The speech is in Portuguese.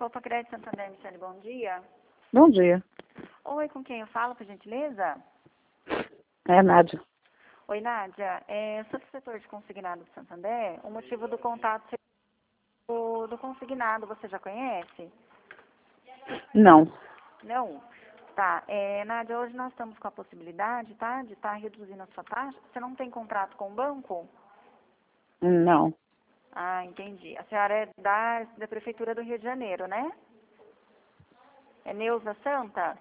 Copa Crédito Santander, Michele, bom dia. Bom dia. Oi, com quem eu falo, por gentileza? É Nádia. Oi, Nádia. Eu sou do setor de consignado do Santander. O motivo do contato do consignado, você já conhece? Não. Não? Tá. Nádia, hoje nós estamos com a possibilidade, tá, de estar reduzindo a sua taxa. Você não tem contrato com o banco? Não. Ah, entendi. A senhora é da Prefeitura do Rio de Janeiro, né? É Neuza Santa?